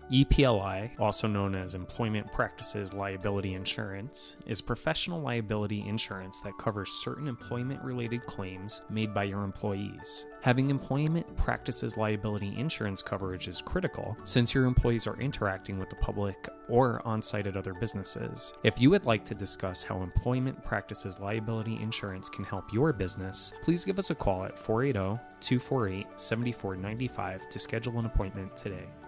EPLI, also known as Employment Practices Liability Insurance, is professional liability insurance that covers certain employment-related claims made by your employees. Having employment practices liability insurance coverage is critical since your employees are interacting with the public or on-site at other businesses. If you would like to discuss how employment practices liability insurance can help your business, please give us a call at 480-248-7495 to schedule an appointment today.